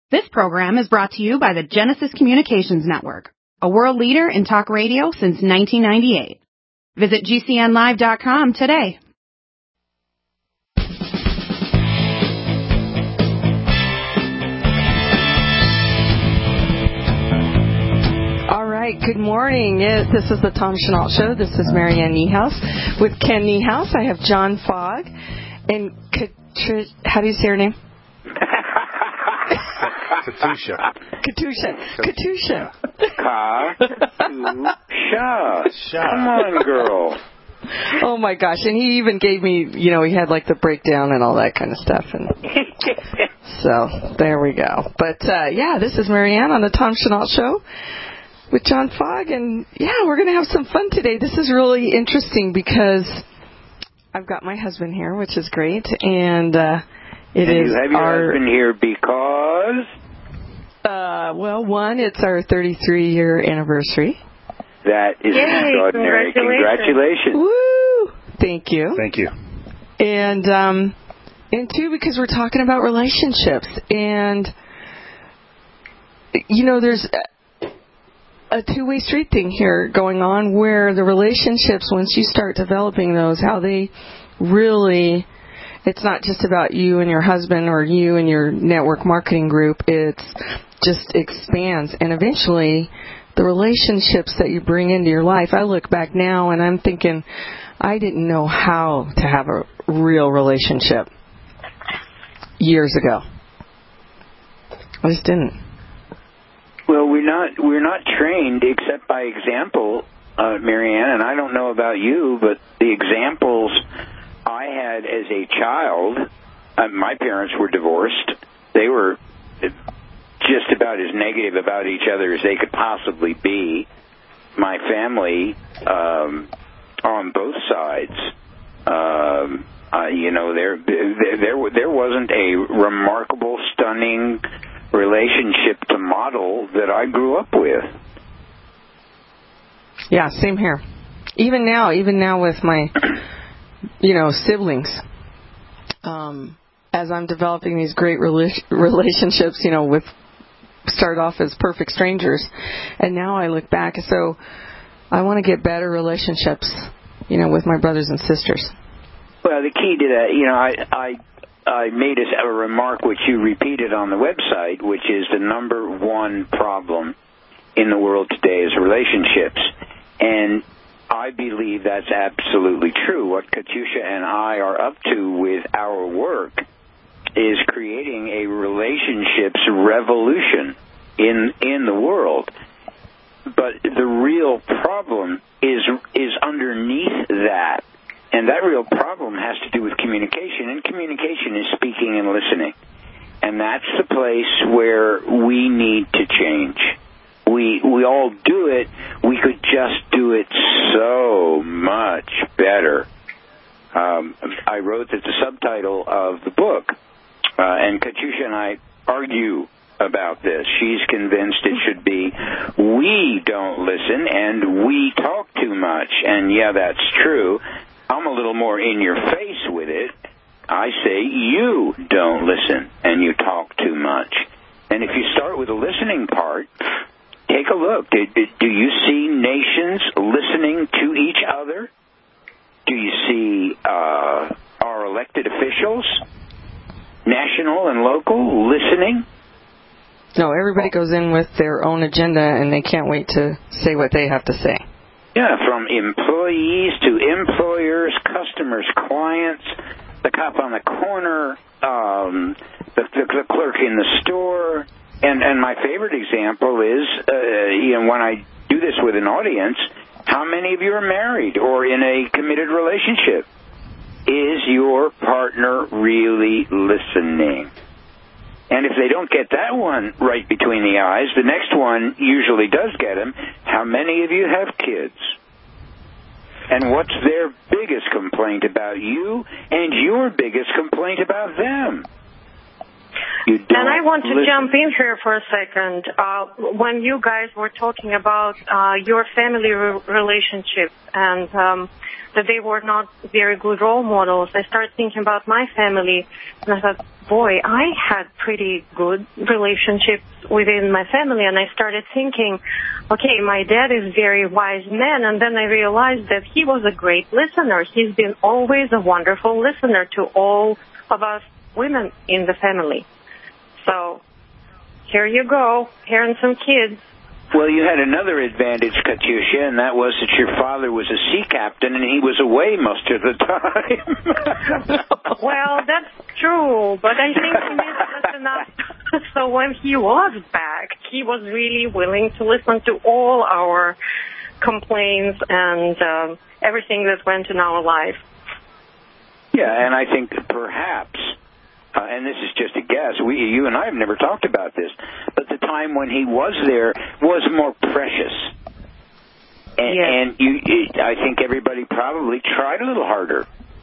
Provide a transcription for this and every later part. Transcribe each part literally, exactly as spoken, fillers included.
This program is brought to you by the Genesis Communications Network, a world leader in talk radio since nineteen ninety-eight. Visit G C N live dot com today. All right, good morning. This is the Tom Chenault Show. This is Marianne Niehaus. With Ken Niehaus, I have John Fogg. And Katri- how do you say her name? Katusha. Katusha. Katusha. Katusha. Come on, girl. Oh, my gosh. And he even gave me, you know, he had like the breakdown and all that kind of stuff. And so there we go. But, uh, yeah, this is Marianne on the Tom Chenault Show with John Fogg. And, yeah, we're going to have some fun today. This is really interesting because I've got my husband here, which is great. And uh, it and is you have your our husband here because... Uh, well, one, it's our thirty-three-year anniversary. That is Yay, extraordinary. Congratulations. Congratulations. Woo! Thank you. Thank you. And, um, and two, because we're talking about relationships. And, you know, there's a, a two-way street thing here going on where the relationships, once you start developing those, how they really... It's not just about you and your husband or you and your network marketing group. It's just expands. And eventually, the relationships that you bring into your life, I look back now and I'm thinking, I didn't know how to have a real relationship years ago. I just didn't. Well, we're not we're not trained except by example, uh, Marianne, and I don't know about you, but the examples I had as a child, uh, my parents were divorced. They were just about as negative about each other as they could possibly be. My family, um, on both sides, um, uh, you know, there, there there there wasn't a remarkable, stunning relationship to model that I grew up with. Yeah, same here. Even now, even now with my... you know, siblings, um, as I'm developing these great rela- relationships, you know, with, start off as perfect strangers, and now I look back, so I want to get better relationships, you know, with my brothers and sisters. Well, the key to that, you know, I I, I made a, a remark which you repeated on the website, which is the number one problem in the world today is relationships, and I believe that's absolutely true. What Katusha and I are up to with our work is creating a relationships revolution in in the world. But the real problem is is underneath that. And that real problem has to do with communication. And communication is speaking and listening. And that's the place where we need to change. We we all do it. We could just do it so much better. Um, I wrote that the subtitle of the book, uh, and Katusha and I argue about this. She's convinced it should be, we don't listen and we talk too much. And yeah, that's true. I'm a little more in your face with it. I say you don't listen and you talk too much. And if you start with the listening part, take a look. Do, do you see nations listening to each other? Do you see uh, our elected officials, national and local, listening? No, everybody goes in with their own agenda, and they can't wait to say what they have to say. Yeah, from employees to employers, customers, clients, the cop on the corner, um, the, the, the clerk in the store. And and my favorite example is, uh, you know, when I do this with an audience, how many of you are married or in a committed relationship? Is your partner really listening? And if they don't get that one right between the eyes, the next one usually does get them. How many of you have kids? And what's their biggest complaint about you and your biggest complaint about them? You don't and I want to listen. jump in here for a second. Uh, when you guys were talking about uh, your family re- relationship, and um, that they were not very good role models. I started thinking about my family, and I thought, boy, I had pretty good relationships within my family, and I started thinking, okay, my dad is a very wise man, and then I realized that he was a great listener. He's been always a wonderful listener to all of us women in the family. So here you go, parents and kids. Well, you had another advantage, Katyusha, and that was that your father was a sea captain and he was away most of the time. Well, that's true, but I think he missed us enough. So when he was back, he was really willing to listen to all our complaints and um, everything that went in our life. Yeah, and I think perhaps... Uh, and this is just a guess. We, you and I have never talked about this, but the time when he was there was more precious. And, yes. and you, it, I think everybody probably tried a little harder.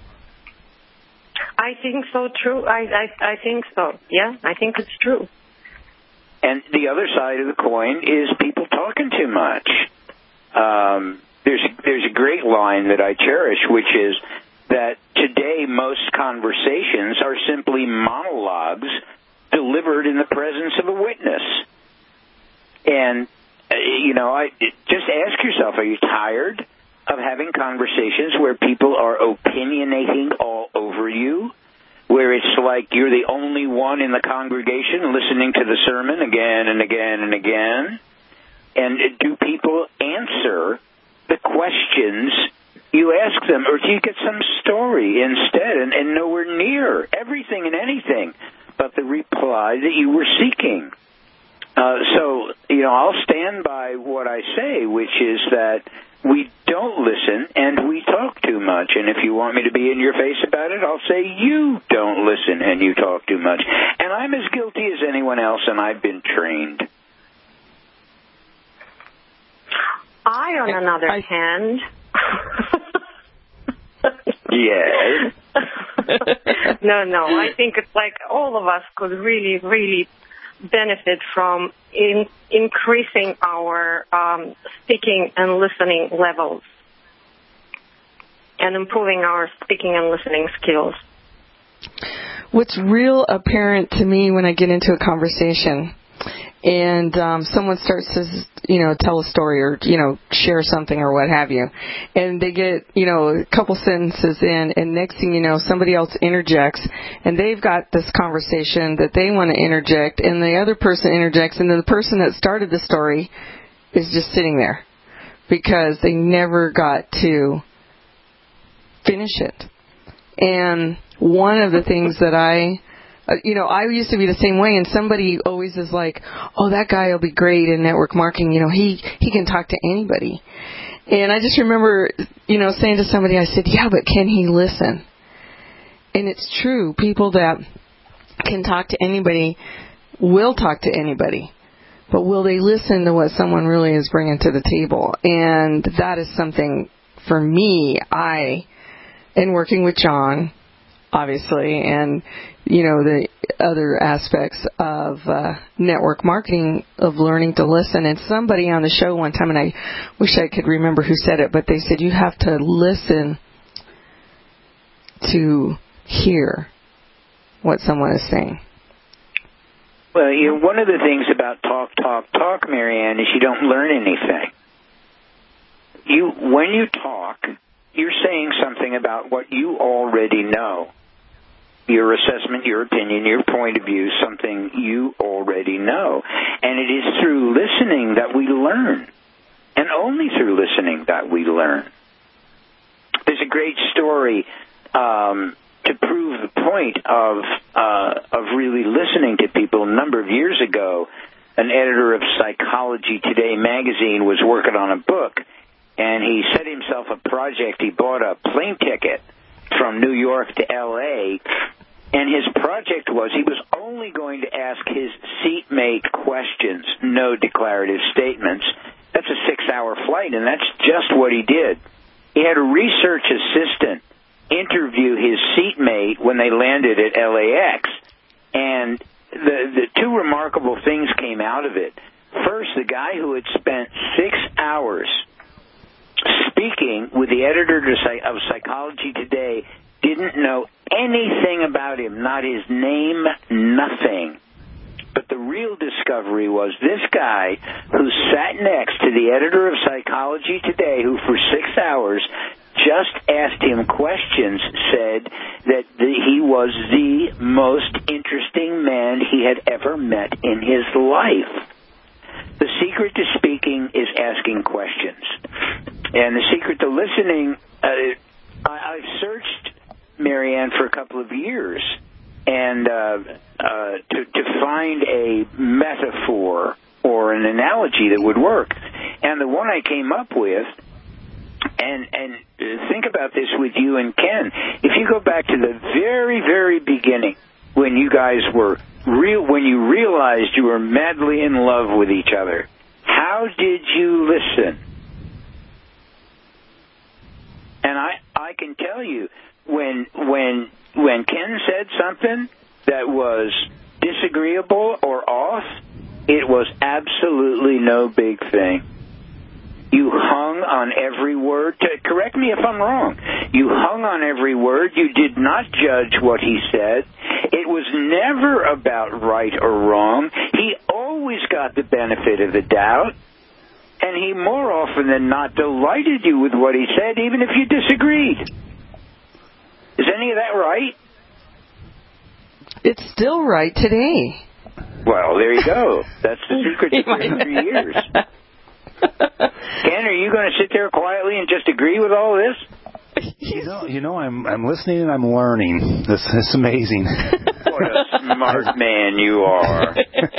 I think so, true. I, I, I think so. Yeah, I think it's true. And the other side of the coin is people talking too much. Um, there's there's a great line that I cherish, which is that today most conversations are simply monologues delivered in the presence of a witness. And, uh, you know, I just ask yourself, are you tired of having conversations where people are opinionating all over you, where it's like you're the only one in the congregation listening to the sermon again and again and again? And do people answer the questions you ask them, or do you get some story instead and, and nowhere near everything and anything but the reply that you were seeking? Uh, so, you know, I'll stand by what I say, which is that we don't listen and we talk too much. And if you want me to be in your face about it, I'll say you don't listen and you talk too much. And I'm as guilty as anyone else, and I've been trained. I, on another I, hand... Yes. no, no. I think it's like all of us could really, really benefit from in increasing our um, speaking and listening levels and improving our speaking and listening skills. What's real apparent to me when I get into a conversation and um, someone starts to, you know, tell a story or, you know, share something or what have you, and they get, you know, a couple sentences in, and next thing you know, somebody else interjects, and they've got this conversation that they want to interject, and the other person interjects, and then the person that started the story is just sitting there because they never got to finish it. And one of the things that I... Uh, you know, I used to be the same way, and somebody always is like, oh, that guy will be great in network marketing. You know, he, he can talk to anybody. And I just remember, you know, saying to somebody, I said, yeah, but can he listen? And it's true. People that can talk to anybody will talk to anybody. But will they listen to what someone really is bringing to the table? And that is something, for me, I, in working with John, obviously, and, you know, the other aspects of uh, network marketing, of learning to listen. And somebody on the show one time, and I wish I could remember who said it, but they said you have to listen to hear what someone is saying. Well, you know, one of the things about talk, talk, talk, Marianne, is you don't learn anything. You, when you talk, you're saying something about what you already know. Your assessment, your opinion, your point of view, something you already know. And it is through listening that we learn. And only through listening that we learn. There's a great story um, to prove the point of uh, of really listening to people. A number of years ago, an editor of Psychology Today magazine was working on a book, and he set himself a project. He bought a plane ticket from New York to L A, and his project was he was only going to ask his seatmate questions, no declarative statements. That's a six-hour flight, and that's just what he did. He had a research assistant interview his seatmate when they landed at L A X, and the, the two remarkable things came out of it. First, the guy who had spent six hours speaking with the editor of Psychology Today, didn't know anything about him, not his name, nothing. But the real discovery was this guy who sat next to the editor of Psychology Today, who for six hours just asked him questions, said that the, he was the most interesting man he had ever met in his life. The secret to speaking is asking questions. And the secret to listening, uh, I, I've searched, Marianne, for a couple of years, and uh, uh, to, to find a metaphor or an analogy that would work. And the one I came up with, and and think about this with you and Ken, if you go back to the very, very beginning, when you guys were real, when you realized you were madly in love with each other, how did you listen? And I, I can tell you, when when when Ken said something that was disagreeable or off, it was absolutely no big thing. You hung on every word. To, correct me if I'm wrong. You hung on every word. You did not judge what he said. It was never about right or wrong. He always got the benefit of the doubt. And he more often than not delighted you with what he said, even if you disagreed. Is any of that right? It's still right today. Well, there you go. That's the secret to thirty-three years. Ken, are you going to sit there quietly and just agree with all this? You know, you know, I'm I'm listening and I'm learning. This is amazing. What a smart man you are.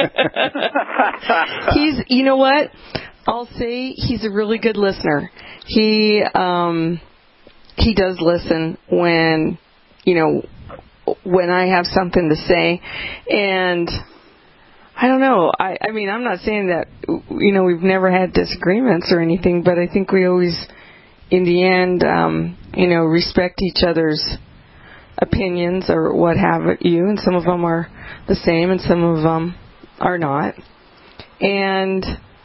He's, you know what? I'll say he's a really good listener. He um he does listen when, you know, when I have something to say, and I don't know. I, I mean, I'm not saying that, you know, we've never had disagreements or anything, but I think we always, in the end, um, you know, respect each other's opinions or what have you, and some of them are the same and some of them are not. And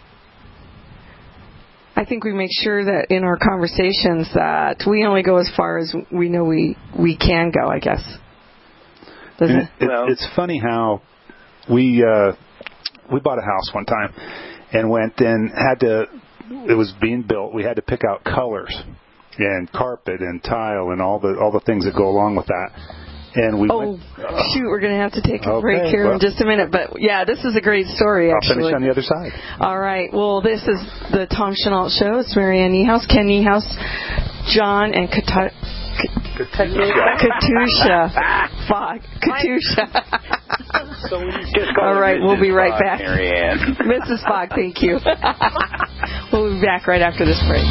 I think we make sure that in our conversations that we only go as far as we know we, we can go, I guess. Doesn't it? it, it it's funny how we uh, we bought a house one time and went and had to, it was being built, we had to pick out colors and carpet and tile and all the all the things that go along with that. And we oh, went, uh, shoot, we're going to have to take a okay, break here well, in just a minute. But, yeah, this is a great story, actually. I'll finish on the other side. All right. Well, this is the Tom Chenault Show. It's Marianne Niehaus, Ken Niehaus, John, and Kata- Katusha. Fuck. Katusha. So we just call All right, Missus we'll be right Fogg, back. Marianne. Missus Fogg, thank you. We'll be back right after this break.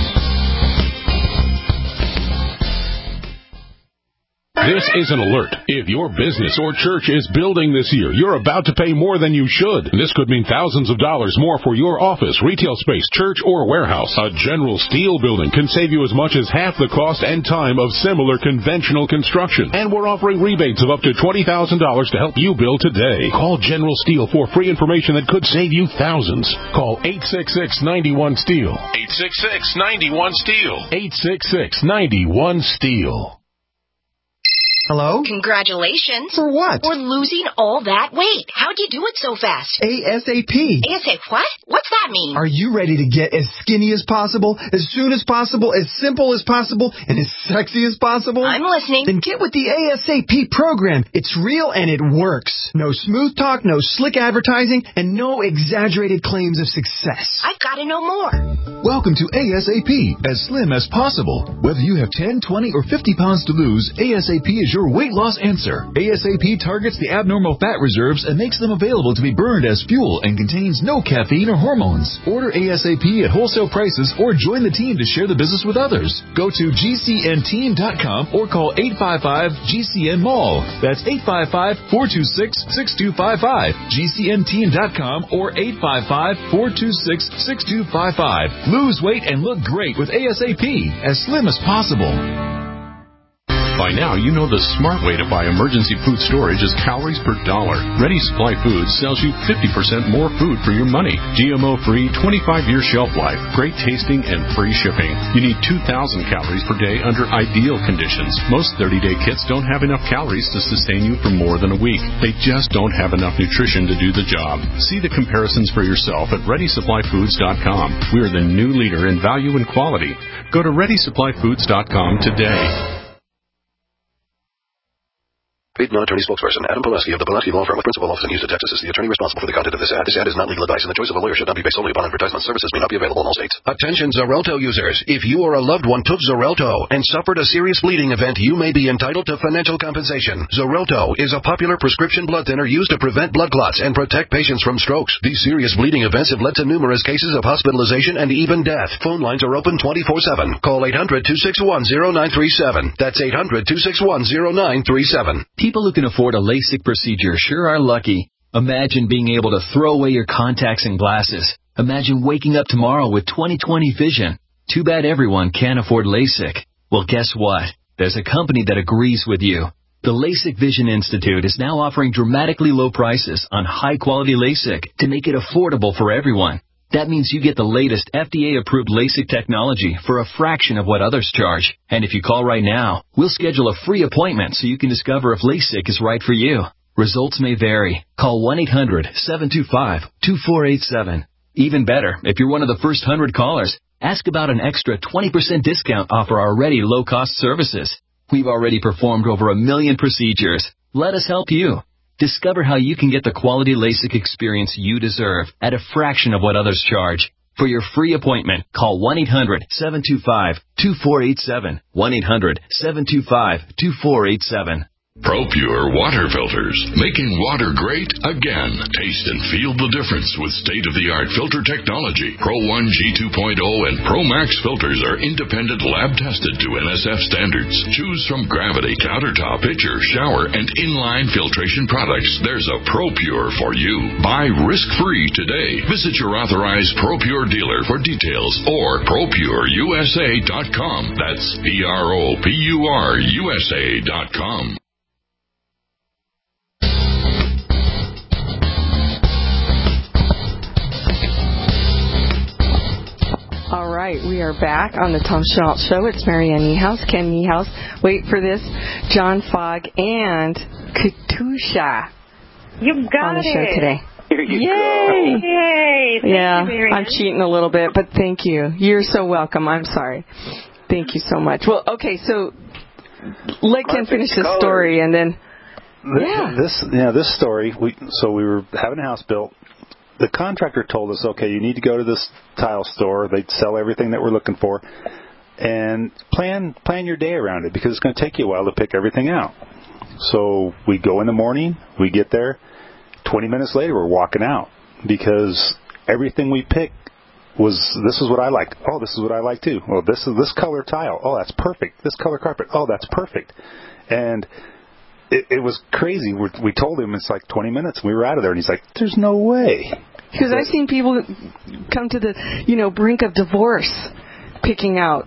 This is an alert. If your business or church is building this year, you're about to pay more than you should. This could mean thousands of dollars more for your office, retail space, church, or warehouse. A General Steel building can save you as much as half the cost and time of similar conventional construction. And we're offering rebates of up to twenty thousand dollars to help you build today. Call General Steel for free information that could save you thousands. Call eight six six, nine one, STEEL. eight six six, nine one, STEEL. eight six six, nine one, STEEL. Hello? Congratulations. For what? For losing all that weight. How'd you do it so fast? ASAP. ASAP what? What's that mean? Are you ready to get as skinny as possible, as soon as possible, as simple as possible, and as sexy as possible? I'm listening. Then get with the ASAP program. It's real and it works. No smooth talk, no slick advertising, and no exaggerated claims of success. I've got to know more. Welcome to ASAP, as slim as possible. Whether you have ten, twenty, or fifty pounds to lose, ASAP is your weight loss answer. ASAP targets the abnormal fat reserves and makes them available to be burned as fuel and contains no caffeine or hormones. Order ASAP at wholesale prices or join the team to share the business with others. Go to G C N team dot com or call eight five five G C N mall. That's eight five five, four two six, six two five five. G C N team dot com or eight five five, four two six, six two five five. Lose weight and look great with ASAP, as slim as possible. By now, you know the smart way to buy emergency food storage is calories per dollar. Ready Supply Foods sells you fifty percent more food for your money. G M O-free, twenty-five year shelf life, great tasting, and free shipping. You need two thousand calories per day under ideal conditions. Most thirty day kits don't have enough calories to sustain you for more than a week. They just don't have enough nutrition to do the job. See the comparisons for yourself at ready supply foods dot com. We are the new leader in value and quality. Go to ready supply foods dot com today. Paid non-attorney spokesperson Adam Pulaski of the Pulaski Law Firm with principal office in Houston, Texas is the attorney responsible for the content of this ad. This ad is not legal advice, and the choice of a lawyer should not be based solely upon advertisement. Services may not be available in all states. Attention Xarelto users. If you or a loved one took Xarelto and suffered a serious bleeding event, you may be entitled to financial compensation. Xarelto is a popular prescription blood thinner used to prevent blood clots and protect patients from strokes. These serious bleeding events have led to numerous cases of hospitalization and even death. Phone lines are open twenty-four seven. Call eight hundred, two six one, zero nine three seven. That's eight hundred, two six one, zero nine three seven. People who can afford a LASIK procedure sure are lucky. Imagine being able to throw away your contacts and glasses. Imagine waking up tomorrow with twenty twenty vision. Too bad everyone can't afford LASIK. Well, guess what? There's a company that agrees with you. The LASIK Vision Institute is now offering dramatically low prices on high-quality LASIK to make it affordable for everyone. That means you get the latest F D A-approved LASIK technology for a fraction of what others charge. And if you call right now, we'll schedule a free appointment so you can discover if LASIK is right for you. Results may vary. Call one eight hundred, seven two five, two four eight seven. Even better, if you're one of the first one hundred callers, ask about an extra twenty percent discount off our already low-cost services. We've already performed over a million procedures. Let us help you. Discover how you can get the quality LASIK experience you deserve at a fraction of what others charge. For your free appointment, call one eight hundred, seven two five, two four eight seven. one eight hundred, seven two five, two four eight seven. ProPure water filters, making water great again. Taste and feel the difference with state-of-the-art filter technology. Pro one G two point oh and Pro Max filters are independent lab-tested to N S F standards. Choose from Gravity, Countertop, Pitcher, Shower, and Inline filtration products. There's a ProPure for you. Buy risk-free today. Visit your authorized ProPure dealer for details or pro pure U S A dot com. That's P R O P U R U S A dot com. All right, we are back on the Tom Schmaltz Show. It's Marianne Niehaus, Ken Niehaus. Wait for this, John Fogg and Katusha. You got on the it. show today. Here you Yay! go. Yay! Thank yeah, you, Marianne. I'm cheating a little bit, but thank you. You're so welcome. I'm sorry. Thank you so much. Well, okay, so let Ken finish the story, and then yeah, this yeah this story. We so we were having a house built. The contractor told us, okay, you need to go to this tile store. They'd sell everything that we're looking for, and plan plan your day around it because it's going to take you a while to pick everything out. So we go in the morning, we get there. twenty minutes later, we're walking out because everything we picked was, this is what I like. Oh, this is what I like too. Well, this is this color tile. Oh, that's perfect. This color carpet. Oh, that's perfect. And it, it was crazy. We, we told him it's like twenty minutes. We were out of there, and he's like, "There's no way." Because I've seen people come to the, you know, brink of divorce, picking out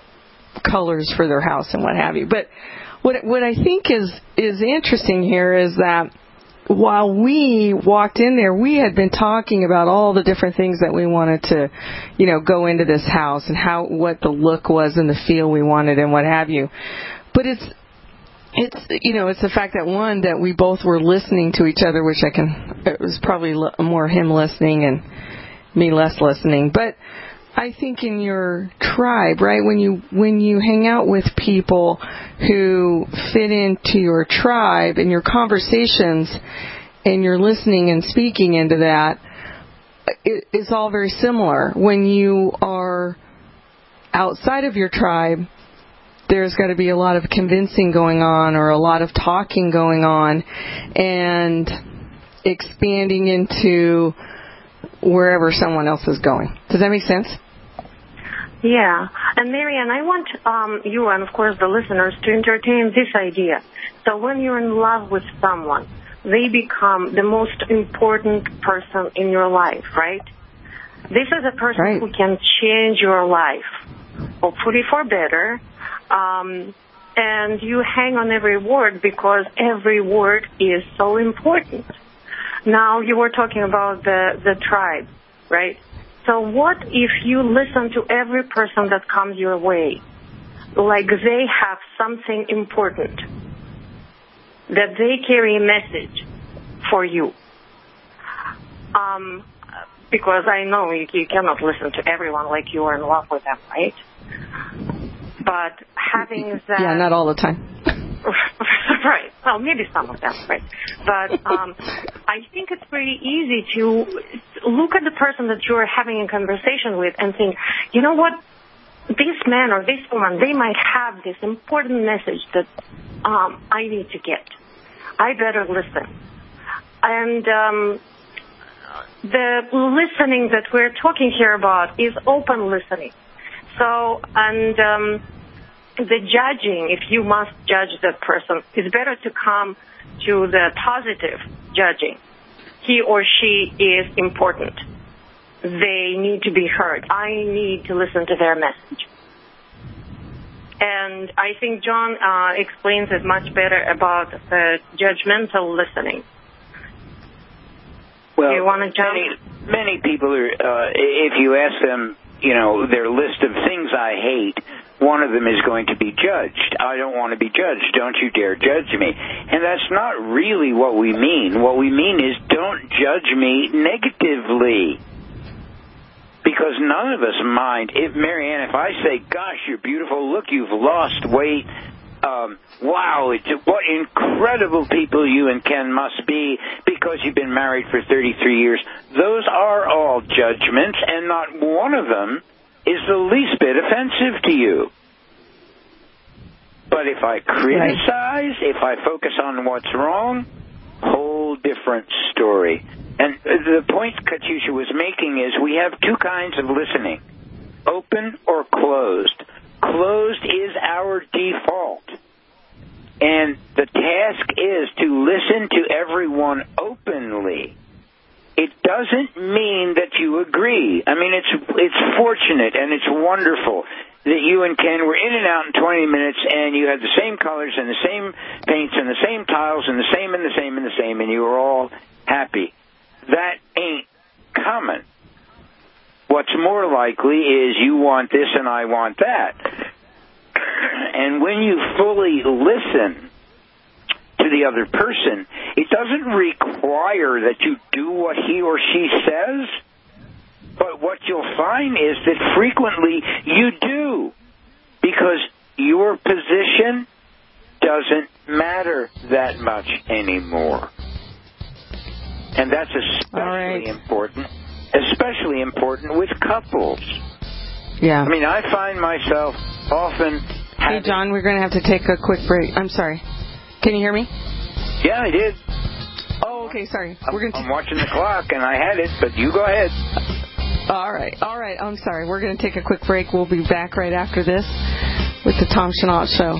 colors for their house and what have you. But what what I think is is interesting here is that while we walked in there, we had been talking about all the different things that we wanted to, you know, go into this house and how what the look was and the feel we wanted and what have you. But it's It's, you know, it's the fact that, one, that we both were listening to each other, which I can, it was probably more him listening and me less listening. But I think in your tribe, right, when you, when you hang out with people who fit into your tribe and your conversations and you're listening and speaking into that, it, it's all very similar. When you are outside of your tribe, there's got to be a lot of convincing going on or a lot of talking going on and expanding into wherever someone else is going. Does that make sense? Yeah. And Marianne, I want um, you and, of course, the listeners to entertain this idea. So when you're in love with someone, they become the most important person in your life, right? This is a person right. who can change your life, hopefully for better. Um, and you hang on every word because every word is so important. Now, you were talking about the, the tribe, right? So what if you listen to every person that comes your way, like they have something important, that they carry a message for you? Um, because I know you, you cannot listen to everyone like you are in love with them, right? But having that... Yeah, not all the time. Right. Well, maybe some of them, right? But um, I think it's pretty easy to look at the person that you're having a conversation with and think, you know what? This man or this woman, they might have this important message that um, I need to get. I better listen. And um, the listening that we're talking here about is open listening. So, and... Um, the judging, if you must judge that person, it's better to come to the positive judging. He or she is important. They need to be heard. I need to listen to their message. And I think John uh, explains it much better about uh, judgmental listening. Well, Do you want to jump? Many, many people are, uh, if you ask them, you know, their list of things I hate, one of them is going to be judged. I don't want to be judged. Don't you dare judge me. And that's not really what we mean. What we mean is don't judge me negatively. Because none of us mind. If Marianne, if I say, gosh, you're beautiful, look, you've lost weight, um, wow, it's, what incredible people you and Ken must be because you've been married for thirty-three years. Those are all judgments, and not one of them is the least bit offensive to you. But if I criticize, if I focus on what's wrong, whole different story. And the point Katyusha was making is we have two kinds of listening, open or closed. Closed is our default. And the task is to listen to everyone openly. It doesn't mean that you agree. I mean, it's it's fortunate and it's wonderful that you and Ken were in and out in twenty minutes and you had the same colors and the same paints and the same tiles and the same and the same and the same and you were all happy. That ain't common. What's more likely is you want this and I want that. And when you fully listen to the other person, it doesn't require that you do what he or she says, but what you'll find is that frequently you do, because your position doesn't matter that much anymore. And that's especially right. important, especially important with couples. Yeah. I mean, I find myself often... Hey, John, we're going to have to take a quick break. I'm sorry. Can you hear me? Yeah, I did. Oh, okay, sorry. I'm, we're going to I'm watching the clock, and I had it, but you go ahead. All right, all right. I'm sorry. We're going to take a quick break. We'll be back right after this with the Tom Chenault Show.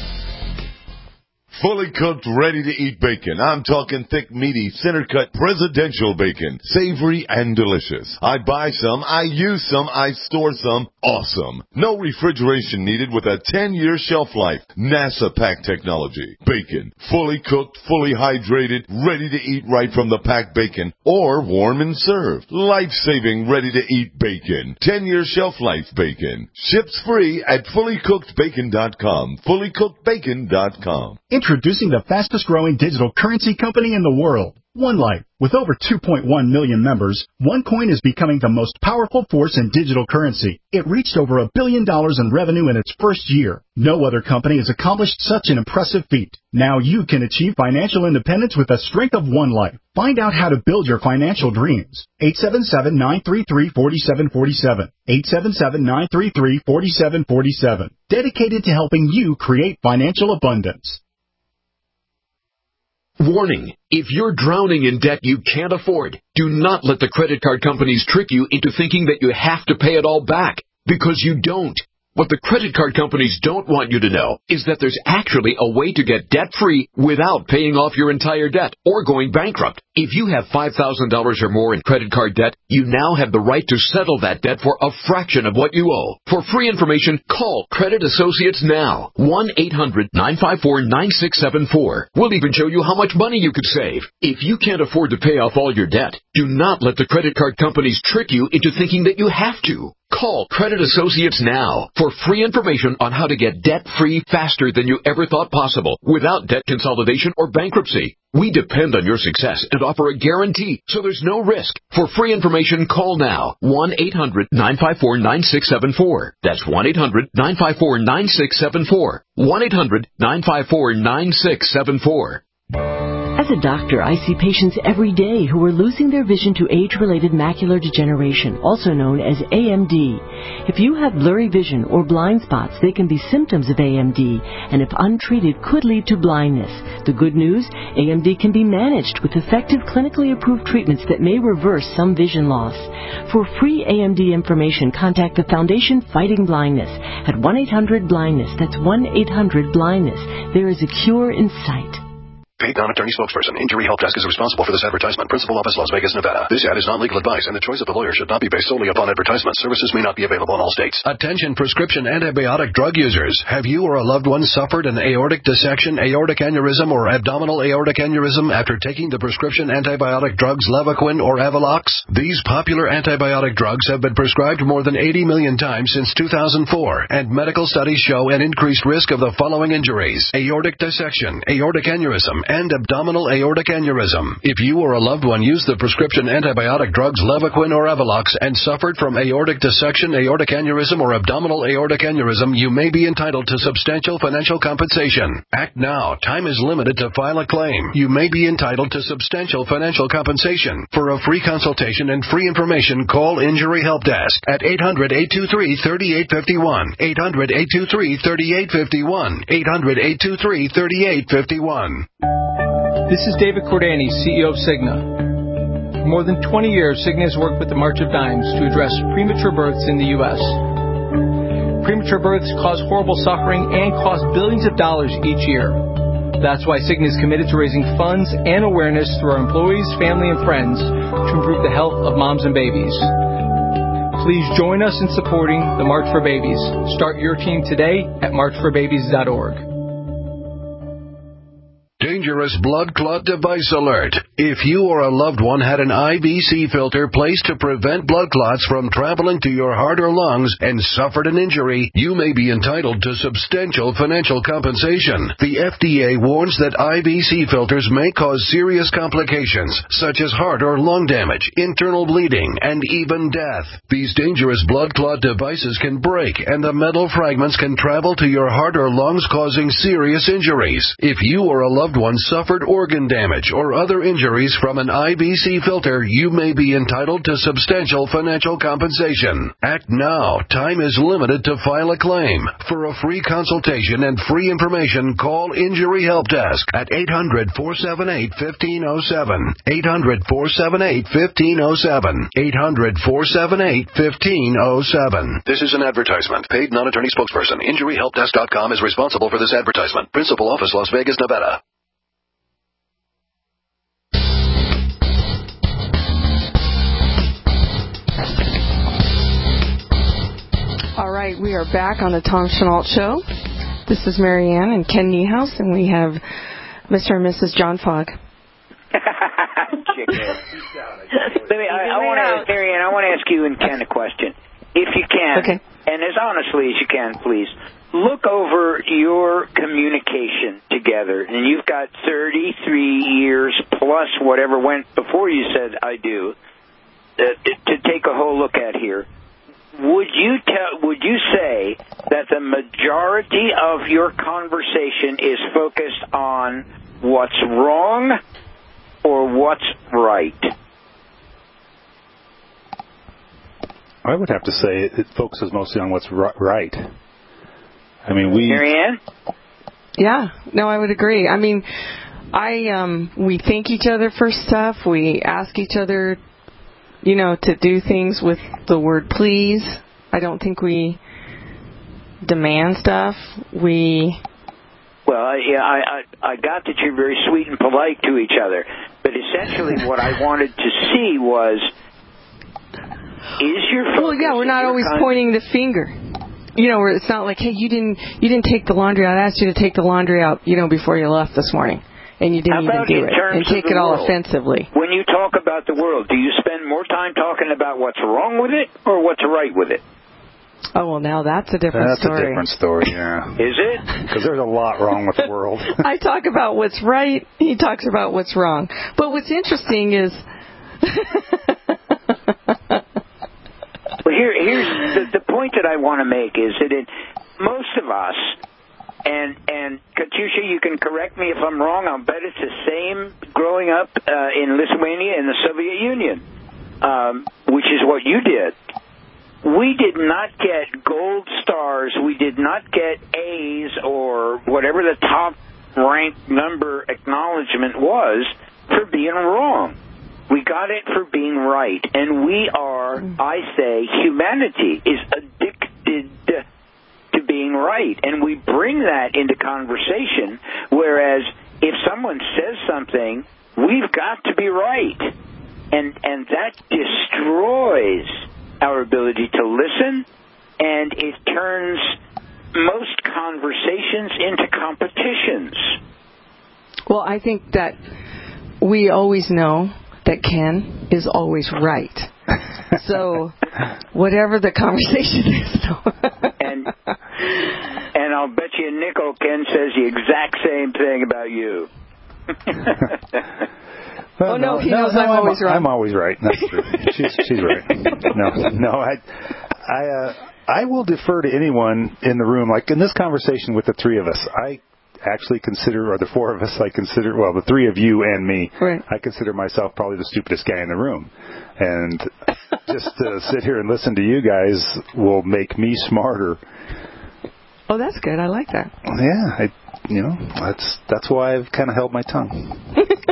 Fully cooked, ready-to-eat bacon. I'm talking thick, meaty, center-cut, presidential bacon. Savory and delicious. I buy some, I use some, I store some. Awesome. No refrigeration needed with a ten-year shelf life. NASA pack technology. Bacon. Fully cooked, fully hydrated, ready to eat right from the packed bacon. Or warm and served. Life-saving, ready-to-eat bacon. ten-year shelf life bacon. Ships free at fully cooked bacon dot com. fully cooked bacon dot com. Introducing the fastest growing digital currency company in the world, OneLife. With over two point one million members, OneCoin is becoming the most powerful force in digital currency. It reached over a billion dollars in revenue in its first year. No other company has accomplished such an impressive feat. Now you can achieve financial independence with the strength of OneLife. Find out how to build your financial dreams. eight seven seven, nine three three, four seven four seven. eight seven seven, nine three three, four seven four seven. Dedicated to helping you create financial abundance. Warning, if you're drowning in debt you can't afford, do not let the credit card companies trick you into thinking that you have to pay it all back, because you don't. What the credit card companies don't want you to know is that there's actually a way to get debt-free without paying off your entire debt or going bankrupt. If you have five thousand dollars or more in credit card debt, you now have the right to settle that debt for a fraction of what you owe. For free information, call Credit Associates now. one eight hundred nine five four nine six seven four. We'll even show you how much money you could save. If you can't afford to pay off all your debt, do not let the credit card companies trick you into thinking that you have to. Call Credit Associates now for free information on how to get debt-free faster than you ever thought possible without debt consolidation or bankruptcy. We depend on your success and offer a guarantee, so there's no risk. For free information, call now. one eight hundred nine five four nine six seven four. That's one eight hundred nine five four nine six seven four. one eight hundred nine five four nine six seven four. As a doctor, I see patients every day who are losing their vision to age-related macular degeneration, also known as A M D. If you have blurry vision or blind spots, they can be symptoms of A M D, and if untreated, could lead to blindness. The good news, A M D can be managed with effective clinically approved treatments that may reverse some vision loss. For free A M D information, contact the Foundation Fighting Blindness at one eight hundred blindness. That's one eight hundred blindness. There is a cure in sight. Paid non-attorney spokesperson. Injury Help Desk is responsible for this advertisement. Principal office, Las Vegas, Nevada. This ad is not legal advice, and the choice of the lawyer should not be based solely upon advertisement. Services may not be available in all states. Attention prescription antibiotic drug users. Have you or a loved one suffered an aortic dissection, aortic aneurysm, or abdominal aortic aneurysm after taking the prescription antibiotic drugs Levaquin or Avelox? These popular antibiotic drugs have been prescribed more than eighty million times since two thousand four, and medical studies show an increased risk of the following injuries: aortic dissection, aortic aneurysm, and abdominal aortic aneurysm. If you or a loved one used the prescription antibiotic drugs Levaquin or Avelox and suffered from aortic dissection, aortic aneurysm, or abdominal aortic aneurysm, you may be entitled to substantial financial compensation. Act now. Time is limited to file a claim. You may be entitled to substantial financial compensation. For a free consultation and free information, call Injury Help Desk at eight hundred eight two three three eight five one, eight hundred eight two three three eight five one, eight hundred eight two three three eight five one. This is David Cordani, C E O of Cigna. For more than twenty years, Cigna has worked with the March of Dimes to address premature births in the U S Premature births cause horrible suffering and cost billions of dollars each year. That's why Cigna is committed to raising funds and awareness through our employees, family, and friends to improve the health of moms and babies. Please join us in supporting the March for Babies. Start your team today at march for babies dot org. Dangerous blood clot device alert. If you or a loved one had an I V C filter placed to prevent blood clots from traveling to your heart or lungs and suffered an injury, you may be entitled to substantial financial compensation. The F D A warns that I V C filters may cause serious complications, such as heart or lung damage, internal bleeding, and even death. These dangerous blood clot devices can break, and the metal fragments can travel to your heart or lungs, causing serious injuries. If you or a loved one suffered organ damage or other injuries from an I V C filter, you may be entitled to substantial financial compensation. Act now. Time is limited to file a claim. For a free consultation and free information, call Injury Help Desk at eight hundred four seven eight one five zero seven, eight hundred four seven eight one five zero seven, eight hundred four seven eight one five zero seven. This is an advertisement. Paid non-attorney spokesperson. Injury Help Desk dot com is responsible for this advertisement. Principal office, Las Vegas, Nevada. All right, we are back on the Tom Chenault Show. This is Marianne and Ken Niehaus, and we have Mister and Missus John Fogg. Let me, I, I want to, Marianne, I want to ask you and Ken a question, if you can, okay. And as honestly as you can, please. Look over your communication together, and you've got thirty-three years plus whatever went before you said I do, uh, to take a whole look at here. Would you tell? Would you say that the majority of your conversation is focused on what's wrong or what's right? I would have to say it, it focuses mostly on what's right. I mean, we. Marianne? Yeah, no, I would agree. I mean, I um, we thank each other for stuff. We ask each other, you know, to do things with the word please. I don't think we demand stuff. We... Well, I, yeah, I, I I got that you're very sweet and polite to each other, but essentially what I wanted to see was, is your focus... Well, yeah, we're not always con- pointing the finger. You know, where it's not like, hey, you didn't you didn't take the laundry out. I asked you to take the laundry out, you know, before you left this morning, and you didn't even do it, and take it all offensively. When you talk about the world, do you spend more time talking about what's wrong with it or what's right with it? Oh, well, now that's a different that's story. That's a different story, yeah. Is it? Because there's a lot wrong with the world. I talk about what's right. He talks about what's wrong. But what's interesting is... Well, here, here's the, the point that I want to make is that it, most of us, and and Katyusha, you can correct me if I'm wrong. I'll bet it's the same growing up uh, in Lithuania and the Soviet Union, um, which is what you did. We did not get gold stars. We did not get A's or whatever the top rank number acknowledgement was for being wrong. We got it for being right. And we are, I say, humanity is addicted to being right. And we bring that into conversation, whereas if someone says something, we've got to be right. And and that destroys our ability to listen, and it turns most conversations into competitions. Well, I think that we always know that Ken is always right. So whatever the conversation is. and and I'll bet you a nickel Ken says the exact same thing about you. Well, oh, no, no, he no, knows no, I'm always I'm, right. I'm always right. That's true. She's, she's right. No, no, I, I, uh, I will defer to anyone in the room. Like in this conversation with the three of us, I actually consider, or the four of us, I consider, well, the three of you and me, right. I consider myself probably the stupidest guy in the room. And just to sit here and listen to you guys will make me smarter. Oh, that's good. I like that. Yeah, I, you know, that's that's why I've kind of held my tongue.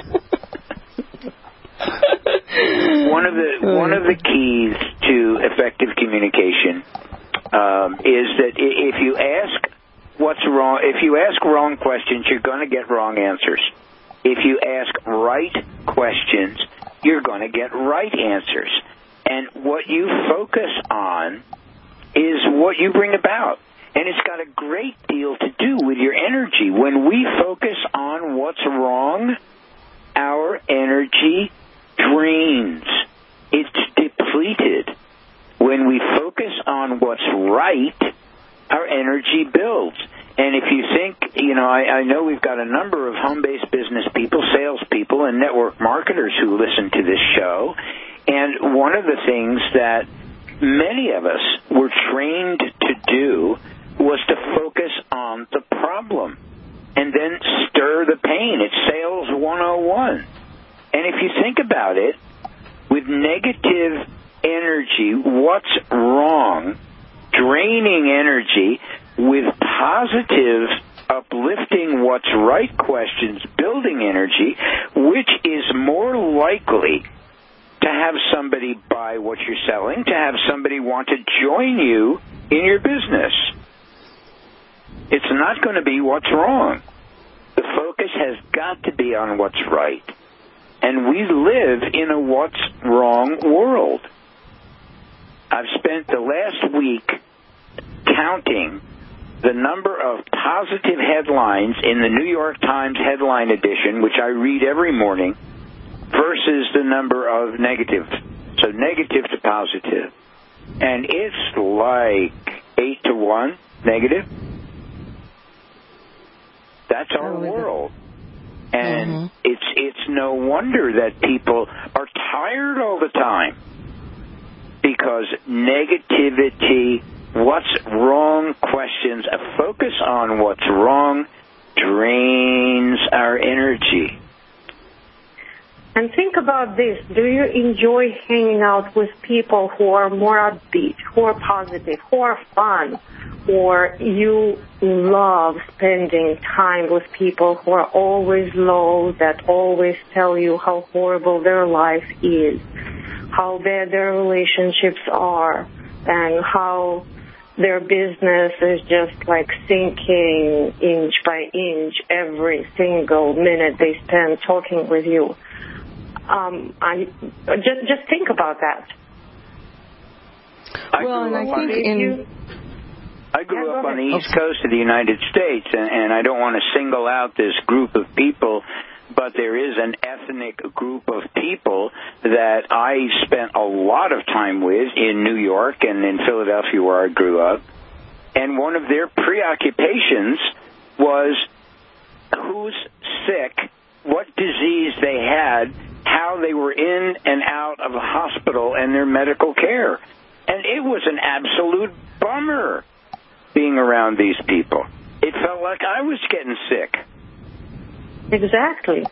One of the one of the keys to effective communication um, is that if you ask what's wrong, if you ask wrong questions, you're going to get wrong answers. If you ask right questions, you're going to get right answers. And what you focus on is what you bring about. And it's got a great deal to do with your energy. When we focus on what's wrong, our energy drains. It's depleted. When we focus on what's right, our energy builds. And if you think, you know, I, I know we've got a number of home-based business people, salespeople, and network marketers who listen to this show. And one of the things that many of us were trained to do was to focus on the problem and then stir the pain. It's sales one oh one. And if you think about it, with negative energy, what's wrong, draining energy, with positive, uplifting what's right questions, building energy, which is more likely to have somebody buy what you're selling, to have somebody want to join you in your business. It's not going to be what's wrong. The focus has got to be on what's right. And we live in a what's wrong world. I've spent the last week counting the number of positive headlines in the New York Times headline edition, which I read every morning, versus the number of negative. So negative to positive. And it's like eight to one negative. That's our world. And mm-hmm. it's it's no wonder that people are tired all the time, because negativity, what's wrong questions, a focus on what's wrong drains our energy. And think about this. Do you enjoy hanging out with people who are more upbeat, who are positive, who are fun? Or you love spending time with people who are always low, that always tell you how horrible their life is, how bad their relationships are, and how their business is just like sinking inch by inch every single minute they spend talking with you. Um, I just just think about that. I well, and I think the, in you, I grew yeah, up on the East Coast of the United States, and, and I don't want to single out this group of people, but there is an ethnic group of people that I spent a lot of time with in New York and in Philadelphia where I grew up. And one of their preoccupations was who's sick, what disease they had, how they were in and out of the hospital and their medical care. And it was an absolute bummer being around these people. It felt like I was getting sick. Exactly.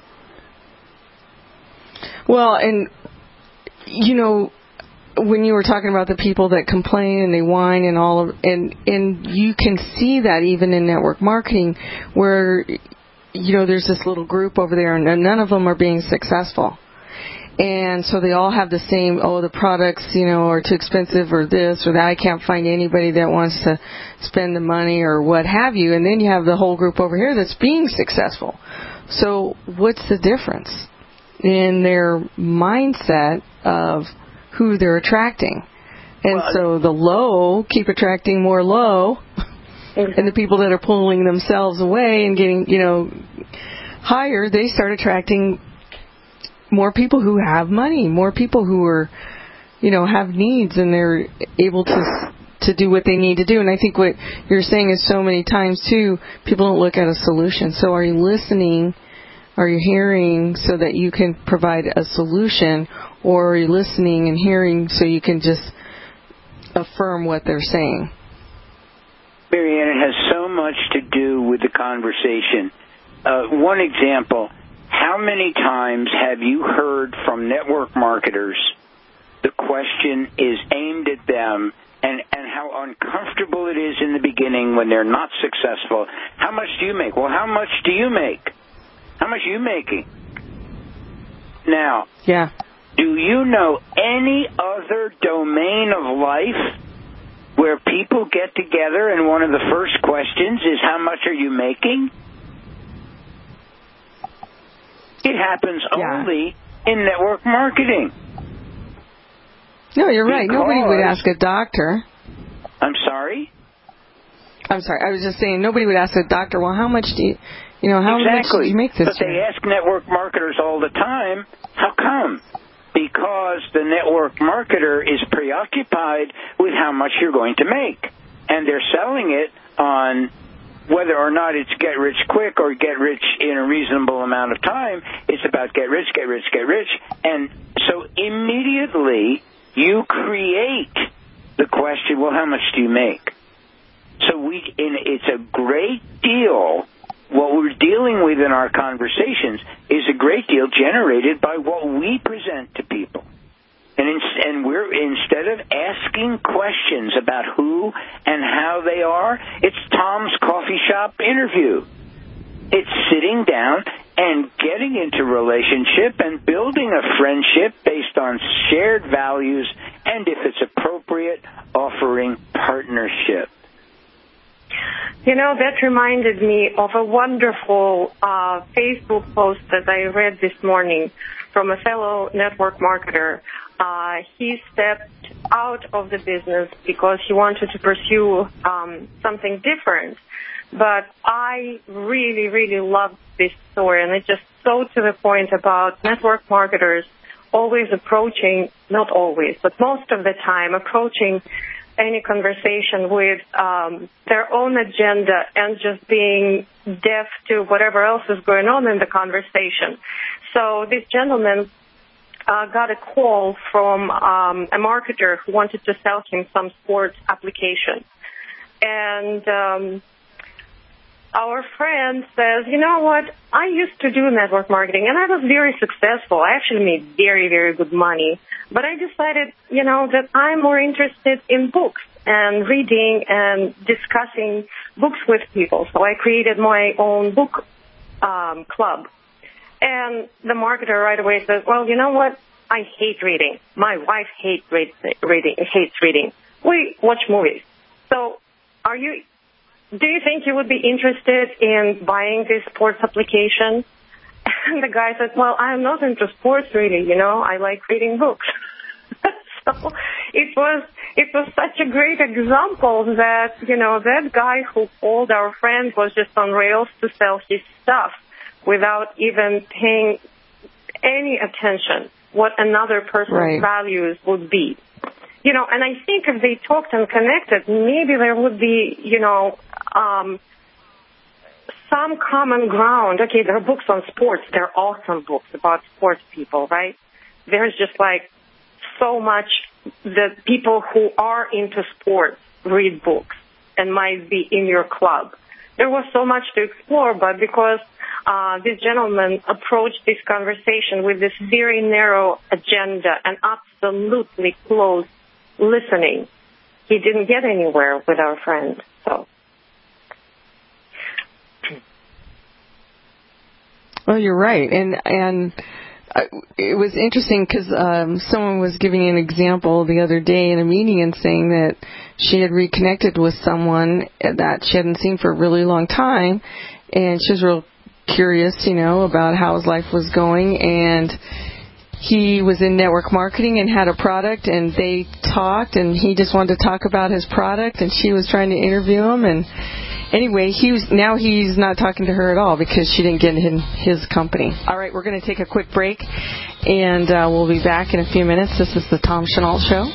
Well, and, you know, when you were talking about the people that complain and they whine and all of, and, and you can see that even in network marketing where, you know, there's this little group over there and none of them are being successful. And so they all have the same, oh, the products, you know, are too expensive or this or that. I can't find anybody that wants to spend the money or what have you. And then you have the whole group over here that's being successful. So what's the difference in their mindset of who they're attracting? And well, so the low keep attracting more low, and the people that are pulling themselves away and getting, you know, higher, they start attracting more people who have money, more people who are, you know, have needs and they're able to to do what they need to do. And I think what you're saying is so many times, too, people don't look at a solution. So are you listening? Are you hearing so that you can provide a solution? Or are you listening and hearing so you can just affirm what they're saying? Marianne, it has so much to do with the conversation. Uh, one example, how many times have you heard from network marketers the question is aimed at them and, and how uncomfortable it is in the beginning when they're not successful? How much do you make? Well, how much do you make? How much are you making? Now, yeah. Do you know any other domain of life where people get together and one of the first questions is how much are you making? It happens yeah. only in network marketing. No, you're right. Because, nobody would ask a doctor. I'm sorry? I'm sorry. I was just saying nobody would ask a doctor, well, how much do you, you know, how exactly. much do you make this But year? They ask network marketers all the time, how come? Because the network marketer is preoccupied with how much you're going to make. And they're selling it on whether or not it's get rich quick or get rich in a reasonable amount of time. It's about get rich, get rich, get rich. And so immediately you create the question, well, how much do you make? So we, in, it's a great deal. What we're dealing with in our conversations is a great deal generated by what we present to people. And, in, and we're instead of asking questions about who and how they are, it's Tom's coffee shop interview. It's sitting down and getting into relationship and building a friendship based on shared values and, if it's appropriate, offering partnership. You know, that reminded me of a wonderful uh, Facebook post that I read this morning from a fellow network marketer. Uh, he stepped out of the business because he wanted to pursue um, something different. But I really, really loved this story, and it's just so to the point about network marketers always approaching, not always, but most of the time approaching any conversation with um, their own agenda and just being deaf to whatever else is going on in the conversation. So this gentleman uh, got a call from um, a marketer who wanted to sell him some sports application. And um, our friend says, you know what, I used to do network marketing, and I was very successful. I actually made very, very good money. But I decided, you know, that I'm more interested in books and reading and discussing books with people. So I created my own book um, club. And the marketer right away says, well, you know what, I hate reading. My wife hates read- reading, hates reading. We watch movies. So are you, do you think you would be interested in buying this sports application? And the guy said, well, I'm not into sports really, you know, I like reading books. So it was it was such a great example that, you know, that guy who called our friend was just on rails to sell his stuff without even paying any attention what another person's right. values would be. You know, and I think if they talked and connected, maybe there would be, you know, um, some common ground. Okay, there are books on sports. They're awesome books about sports people, right? There's just like so much that people who are into sports read books and might be in your club. There was so much to explore, but because uh, this gentleman approached this conversation with this very narrow agenda and absolutely close listening, he didn't get anywhere with our friend. So. Well, you're right, and and. It was interesting because um, someone was giving an example the other day in a meeting and saying that she had reconnected with someone that she hadn't seen for a really long time, and she was real curious, you know, about how his life was going, and he was in network marketing and had a product, and they talked, and he just wanted to talk about his product, and she was trying to interview him, and anyway, he was, now he's not talking to her at all because she didn't get in his company. All right, we're going to take a quick break, and uh, we'll be back in a few minutes. This is the Tom Chenault Show.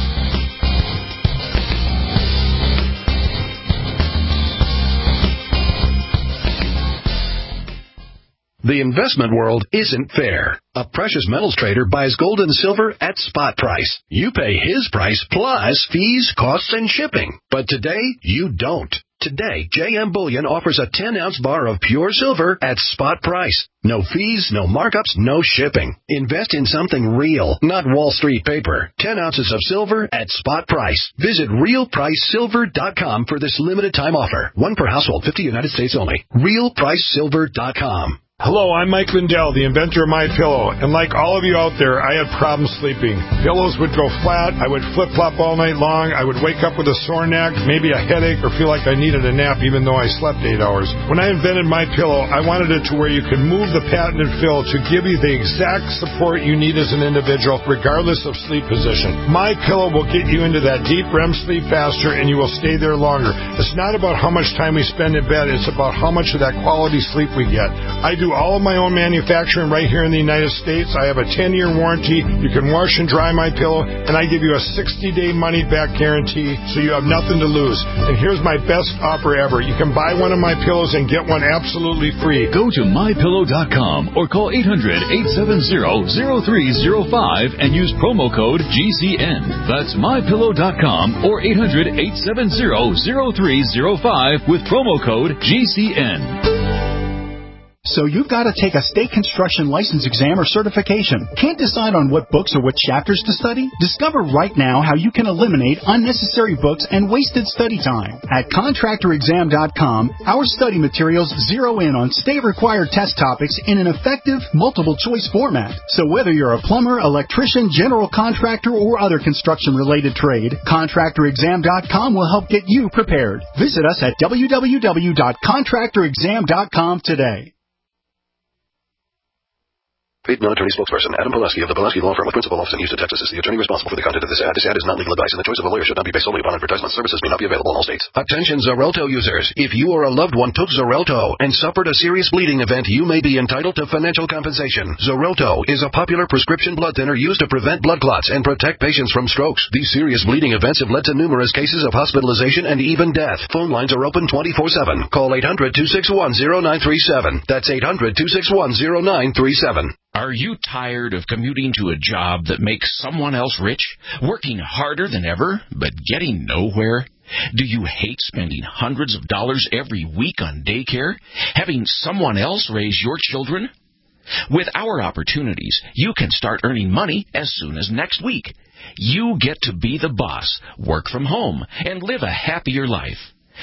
The investment world isn't fair. A precious metals trader buys gold and silver at spot price. You pay his price plus fees, costs, and shipping. But today, you don't. Today, J M Bullion offers a ten-ounce bar of pure silver at spot price. No fees, no markups, no shipping. Invest in something real, not Wall Street paper. ten ounces of silver at spot price. Visit real price silver dot com for this limited time offer. One per household, fifty United States only. real price silver dot com. Hello, I'm Mike Lindell, the inventor of MyPillow, and like all of you out there, I had problems sleeping. Pillows would go flat, I would flip-flop all night long, I would wake up with a sore neck, maybe a headache, or feel like I needed a nap even though I slept eight hours. When I invented MyPillow, I wanted it to where you could move the patented fill to give you the exact support you need as an individual, regardless of sleep position. MyPillow will get you into that deep R E M sleep faster, and you will stay there longer. It's not about how much time we spend in bed, it's about how much of that quality sleep we get. I do all of my own manufacturing right here in the United States. I have a ten-year warranty. You can wash and dry my pillow, and I give you a sixty-day money-back guarantee, so you have nothing to lose. And here's my best offer ever. You can buy one of my pillows and get one absolutely free. Go to my pillow dot com or call eight hundred, eight seven zero, zero three zero five and use promo code G C N. That's my pillow dot com or eight hundred, eight seven zero, zero three zero five with promo code G C N. So you've got to take a state construction license exam or certification. Can't decide on what books or what chapters to study? Discover right now how you can eliminate unnecessary books and wasted study time. At contractor exam dot com, our study materials zero in on state-required test topics in an effective, multiple-choice format. So whether you're a plumber, electrician, general contractor, or other construction-related trade, contractor exam dot com will help get you prepared. Visit us at w w w dot contractor exam dot com today. Paid non-attorney spokesperson Adam Pulaski of the Pulaski Law Firm with principal office in Houston, Texas is the attorney responsible for the content of this ad. This ad is not legal advice, and the choice of a lawyer should not be based solely upon advertisement. Services may not be available in all states. Attention Xarelto users. If you or a loved one took Xarelto and suffered a serious bleeding event, you may be entitled to financial compensation. Xarelto is a popular prescription blood thinner used to prevent blood clots and protect patients from strokes. These serious bleeding events have led to numerous cases of hospitalization and even death. Phone lines are open twenty-four seven. Call eight hundred, two six one, zero nine three seven. That's eight hundred, two six one, zero nine three seven. Are you tired of commuting to a job that makes someone else rich, working harder than ever, but getting nowhere? Do you hate spending hundreds of dollars every week on daycare, having someone else raise your children? With our opportunities, you can start earning money as soon as next week. You get to be the boss, work from home, and live a happier life.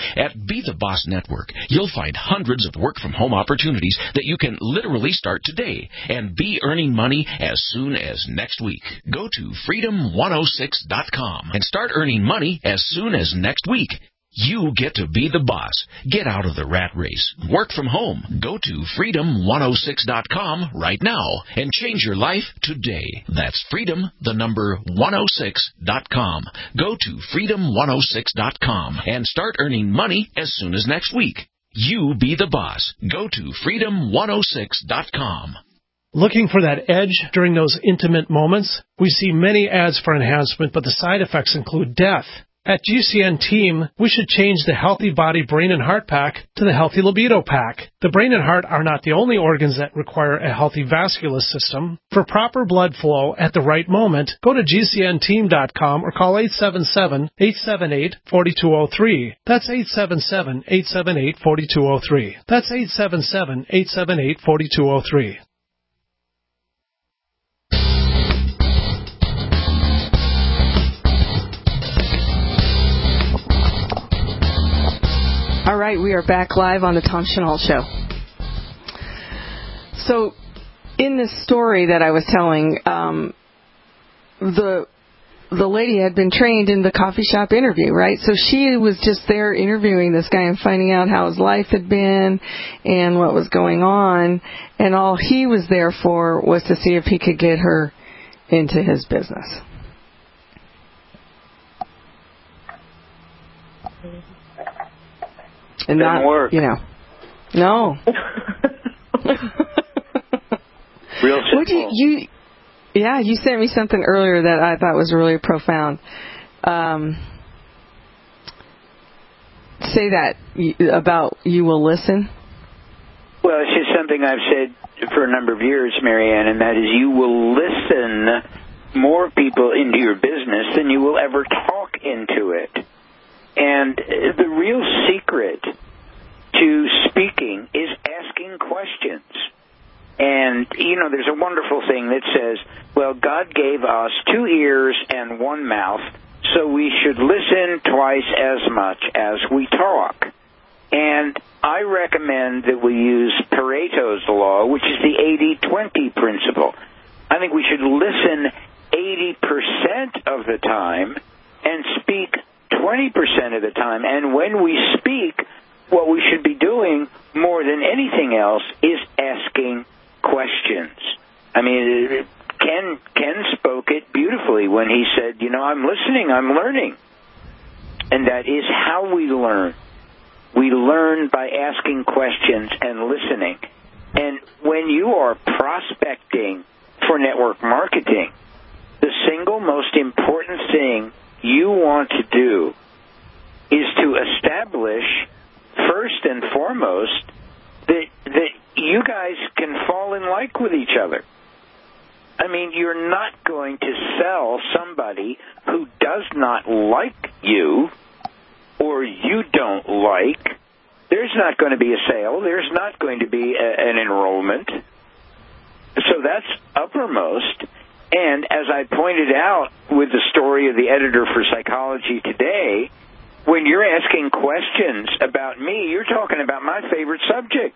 At Be the Boss Network, you'll find hundreds of work-from-home opportunities that you can literally start today and be earning money as soon as next week. Go to freedom one oh six dot com and start earning money as soon as next week. You get to be the boss. Get out of the rat race. Work from home. Go to freedom one oh six dot com right now and change your life today. That's freedom, the number one oh six dot com. Go to freedom one oh six dot com and start earning money as soon as next week. You be the boss. Go to freedom one oh six dot com. Looking for that edge during those intimate moments? We see many ads for enhancement, but the side effects include death. At G C N Team, we should change the Healthy Body, Brain, and Heart Pack to the Healthy Libido Pack. The brain and heart are not the only organs that require a healthy vascular system. For proper blood flow at the right moment, go to G C N team dot com or call eight seven seven, eight seven eight, four two zero three. That's eight seven seven, eight seven eight, four two zero three. That's eight seven seven, eight seven eight, four two zero three. All right, we are back live on the Tom Chennault Show. So, in this story that I was telling, um, the the lady had been trained in the coffee shop interview, right? So she was just there interviewing this guy and finding out how his life had been and what was going on, and all he was there for was to see if he could get her into his business. And Doesn't not, work. You know, no. Real simple. What you, you, yeah, you sent me something earlier that I thought was really profound. Um, say that about you will listen. Well, it's just something I've said for a number of years, Marianne, and that is you will listen more people into your business than you will ever talk into it. And the real secret to speaking is asking questions. And, you know, there's a wonderful thing that says, well, God gave us two ears and one mouth, so we should listen twice as much as we talk. And I recommend that we use Pareto's law, which is the eighty twenty principle. I think we should listen eighty percent of the time and speak twenty percent of the time. And when we speak, what we should be doing more than anything else is asking questions. I mean, Ken, Ken spoke it beautifully when he said, you know, I'm listening, I'm learning. And that is how we learn. We learn by asking questions and listening. And when you are prospecting for network marketing, the single most important thing you want to do is to establish, first and foremost, that that you guys can fall in like with each other. I mean, you're not going to sell somebody who does not like you or you don't like. There's not going to be a sale. There's not going to be a, an enrollment. So that's uppermost. And as I pointed out with the story of the editor for Psychology Today, when you're asking questions about me, you're talking about my favorite subject.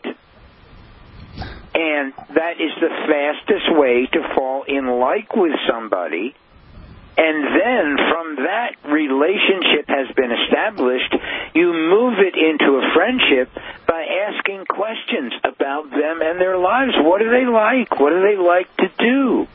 And that is the fastest way to fall in like with somebody. And then from that relationship has been established, you move it into a friendship by asking questions about them and their lives. What do they like? What do they like to do?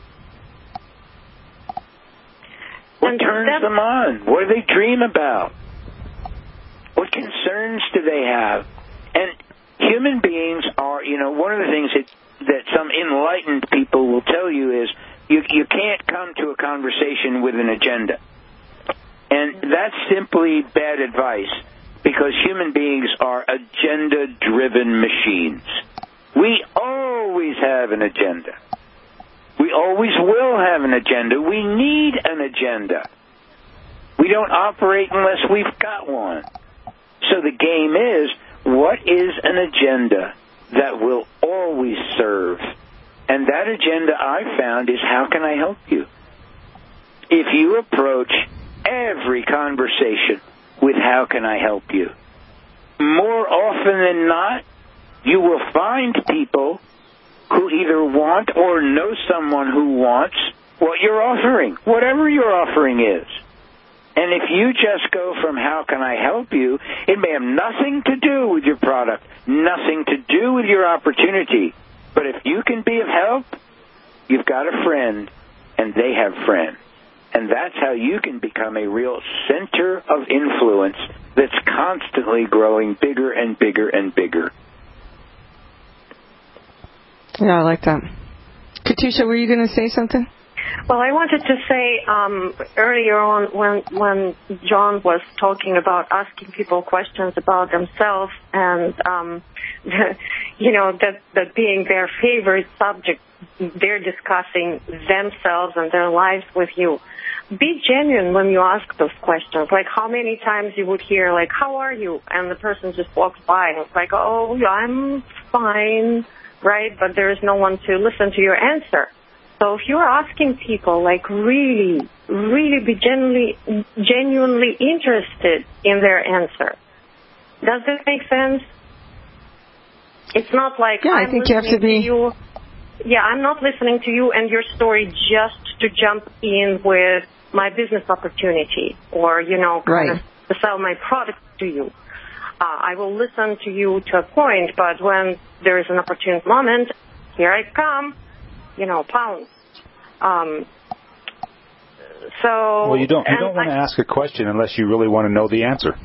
What turns them on? What do they dream about? What concerns do they have? And human beings are, you know, one of the things that, that some enlightened people will tell you is you, you can't come to a conversation with an agenda. And that's simply bad advice because human beings are agenda-driven machines. We always have an agenda. We always will have an agenda. We need an agenda. We don't operate unless we've got one. So the game is, what is an agenda that will always serve? And that agenda I found is, how can I help you? If you approach every conversation with how can I help you, more often than not, you will find people who either want or know someone who wants what you're offering, whatever your offering is. And if you just go from how can I help you, it may have nothing to do with your product, nothing to do with your opportunity. But if you can be of help, you've got a friend, and they have friends. And that's how you can become a real center of influence that's constantly growing bigger and bigger and bigger. Yeah, I like that. Katusha, were you going to say something? Well, I wanted to say um, earlier on when when John was talking about asking people questions about themselves and, um, you know, that, that being their favorite subject, they're discussing themselves and their lives with you. Be genuine when you ask those questions. Like how many times you would hear, like, how are you? And the person just walks by and it's like, oh, I'm fine, right? But there is no one to listen to your answer. So if you're asking people, like, really, really be genuinely, genuinely interested in their answer. Does that make sense? It's not like yeah, I'm I think you have to be. To you. Yeah, I'm not listening to you and your story just to jump in with my business opportunity or, you know, kind right. of to sell my product to you. Uh, I will listen to you to a point, but when there is an opportune moment, here I come. You know, pounds. Um, so. Well, you don't. You don't want to ask a question unless you really want to know the answer.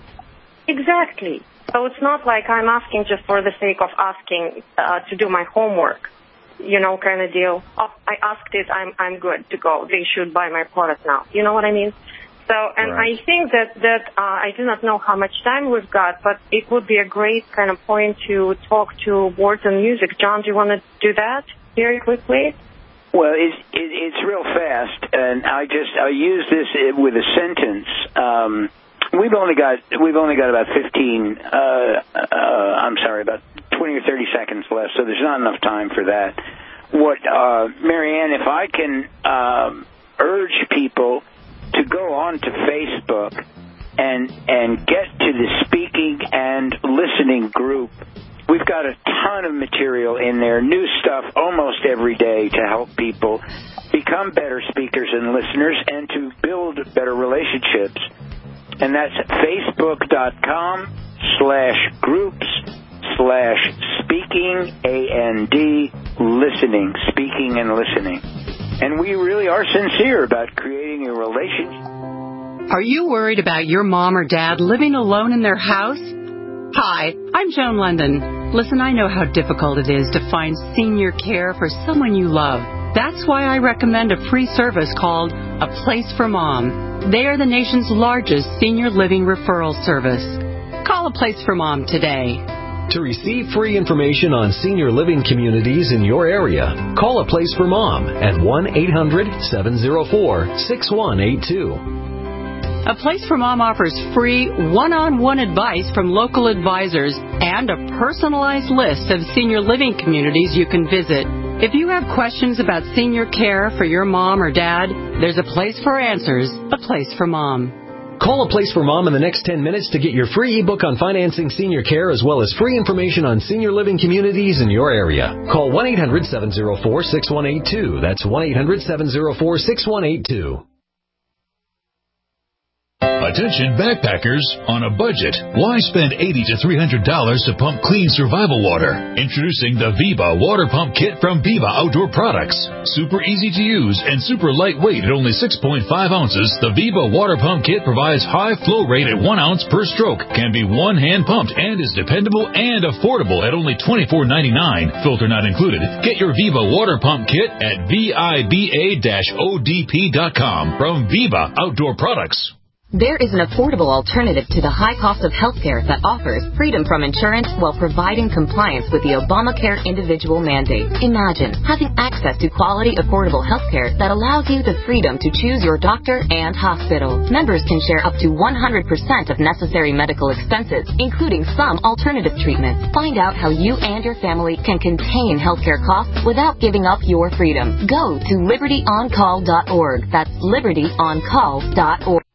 Exactly. So it's not like I'm asking just for the sake of asking uh, to do my homework, you know, kind of deal. Oh, I asked it. I'm I'm good to go. They should buy my product now. You know what I mean? So, and right. I think that that uh, I do not know how much time we've got, but it would be a great kind of point to talk to Words and Music. John, do you want to do that? Very quickly? Well, it's, it, it's real fast, and I just I use this with a sentence. Um, we've only got we've only got about fifteen. Uh, uh, I'm sorry, about twenty or thirty seconds left, so there's not enough time for that. What, uh, Marianne, if I can um, urge people to go on to Facebook and and get to the speaking and listening group. We've got a ton of material in there, new stuff almost every day to help people become better speakers and listeners and to build better relationships. And that's facebook.com slash groups slash speaking, A N D, listening, speaking and listening. And we really are sincere about creating a relationship. Are you worried about your mom or dad living alone in their house? Hi, I'm Joan London. Listen, I know how difficult it is to find senior care for someone you love. That's why I recommend a free service called A Place for Mom. They are the nation's largest senior living referral service. Call A Place for Mom today. To receive free information on senior living communities in your area, call A Place for Mom at one eight hundred seven oh four six one eight two. A Place for Mom offers free one-on-one advice from local advisors and a personalized list of senior living communities you can visit. If you have questions about senior care for your mom or dad, there's a place for answers, A Place for Mom. Call A Place for Mom in the next ten minutes to get your free ebook on financing senior care as well as free information on senior living communities in your area. Call one eight hundred seven oh four six one eight two. That's one eight hundred seven oh four six one eight two. Attention backpackers on a budget. Why spend eighty to three hundred dollars to pump clean survival water? Introducing the Viva Water Pump Kit from Viva Outdoor Products. Super easy to use and super lightweight at only six point five ounces, the Viva Water Pump Kit provides high flow rate at one ounce per stroke, can be one hand pumped, and is dependable and affordable at only twenty-four ninety-nine. Filter not included. Get your Viva Water Pump Kit at viba dash o d p dot com from Viva Outdoor Products. There is an affordable alternative to the high cost of healthcare that offers freedom from insurance while providing compliance with the Obamacare individual mandate. Imagine having access to quality, affordable healthcare that allows you the freedom to choose your doctor and hospital. Members can share up to one hundred percent of necessary medical expenses, including some alternative treatments. Find out how you and your family can contain healthcare costs without giving up your freedom. Go to liberty on call dot org. That's liberty on call dot org.